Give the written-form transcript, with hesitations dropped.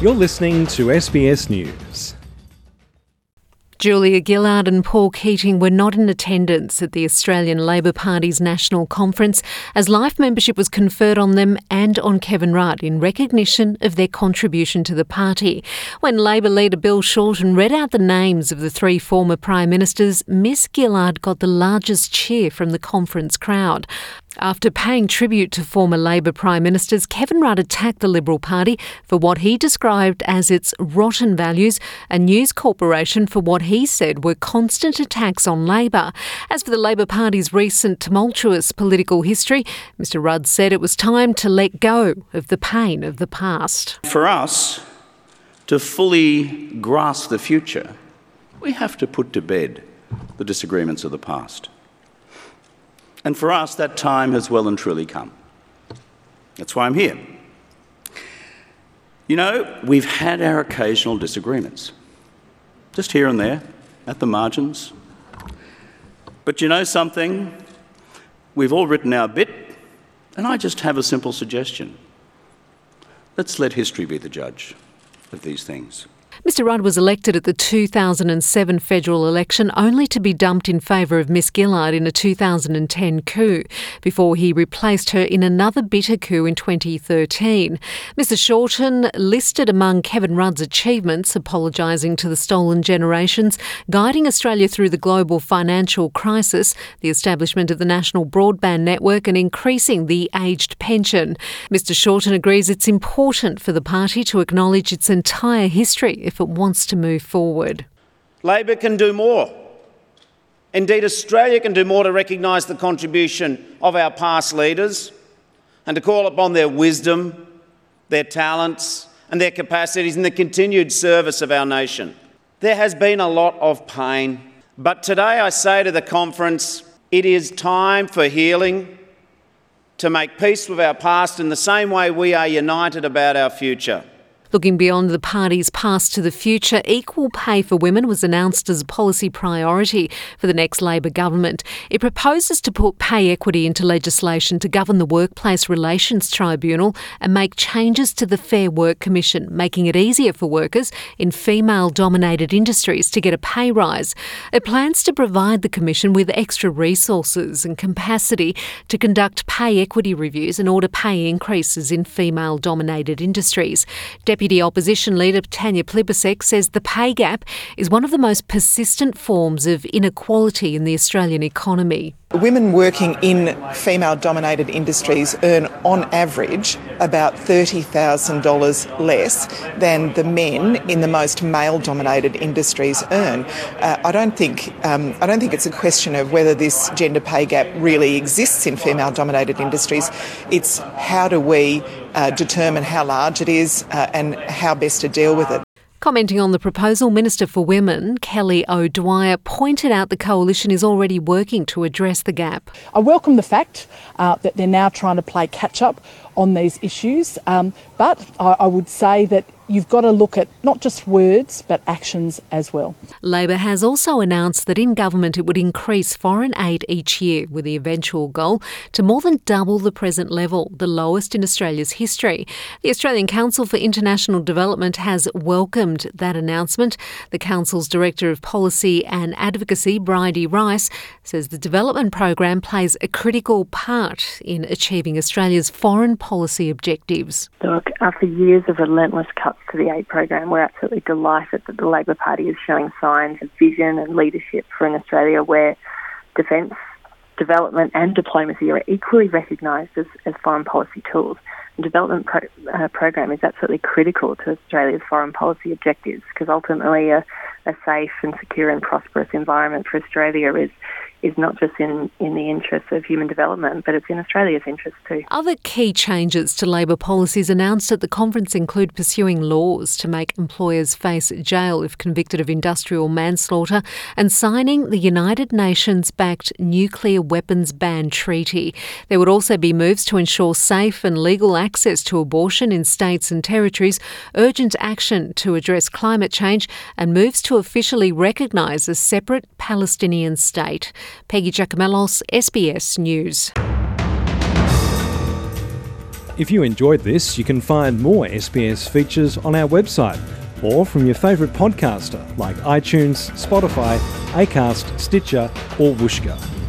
You're listening to SBS News. Julia Gillard and Paul Keating were not in attendance at the Australian Labor Party's national conference as life membership was conferred on them and on Kevin Rudd in recognition of their contribution to the party. When Labor leader Bill Shorten read out the names of the three former Prime Ministers, Miss Gillard got the largest cheer from the conference crowd. After paying tribute to former Labor Prime Ministers, Kevin Rudd attacked the Liberal Party for what he described as its rotten values, and News Corporation for what he said were constant attacks on Labor. As for the Labor Party's recent tumultuous political history, Mr Rudd said it was time to let go of the pain of the past. For us to fully grasp the future, we have to put to bed the disagreements of the past. And for us, that time has well and truly come. That's why I'm here. You know, we've had our occasional disagreements, just here and there, at the margins. But you know something? We've all written our bit, and I just have a simple suggestion. Let's let history be the judge of these things. Mr Rudd was elected at the 2007 federal election only to be dumped in favour of Miss Gillard in a 2010 coup, before he replaced her in another bitter coup in 2013. Mr Shorten listed among Kevin Rudd's achievements apologising to the stolen generations, guiding Australia through the global financial crisis, the establishment of the National Broadband Network and increasing the aged pension. Mr Shorten agrees it's important for the party to acknowledge its entire history if it wants to move forward. Labor can do more. Indeed, Australia can do more to recognise the contribution of our past leaders and to call upon their wisdom, their talents and their capacities in the continued service of our nation. There has been a lot of pain, but today I say to the conference, it is time for healing, to make peace with our past in the same way we are united about our future. Looking beyond the party's past to the future, equal pay for women was announced as a policy priority for the next Labor government. It proposes to put pay equity into legislation to govern the Workplace Relations Tribunal and make changes to the Fair Work Commission, making it easier for workers in female-dominated industries to get a pay rise. It plans to provide the Commission with extra resources and capacity to conduct pay equity reviews and order pay increases in female-dominated industries. Deputy Opposition Leader Tanya Plibersek says the pay gap is one of the most persistent forms of inequality in the Australian economy. Women working in female-dominated industries earn, on average, about $30,000 less than the men in the most male-dominated industries earn. I don't think it's a question of whether this gender pay gap really exists in female-dominated industries. It's how do we determine how large it is and how best to deal with it. Commenting on the proposal, Minister for Women, Kelly O'Dwyer, pointed out the coalition is already working to address the gap. I welcome the fact that they're now trying to play catch-up on these issues, but I would say that you've got to look at not just words but actions as well. Labor has also announced that in government it would increase foreign aid each year with the eventual goal to more than double the present level, the lowest in Australia's history. The Australian Council for International Development has welcomed that announcement. The Council's Director of Policy and Advocacy, Bridie Rice, says the development program plays a critical part in achieving Australia's foreign policy objectives. Look, after years of relentless cuts to the aid program, we're absolutely delighted that the Labor Party is showing signs of vision and leadership for an Australia where defence, development and diplomacy are equally recognised as foreign policy tools. The development program is absolutely critical to Australia's foreign policy objectives because ultimately a safe and secure and prosperous environment for Australia is not just in the interests of human development, but it's in Australia's interests too. Other key changes to Labor policies announced at the conference include pursuing laws to make employers face jail if convicted of industrial manslaughter and signing the United Nations-backed Nuclear Weapons Ban Treaty. There would also be moves to ensure safe and legal access to abortion in states and territories, urgent action to address climate change and moves to officially recognise a separate Palestinian state. Peggy Giacomellos, SBS News. If you enjoyed this, you can find more SBS features on our website or from your favourite podcaster like iTunes, Spotify, Acast, Stitcher or Whooshkaa.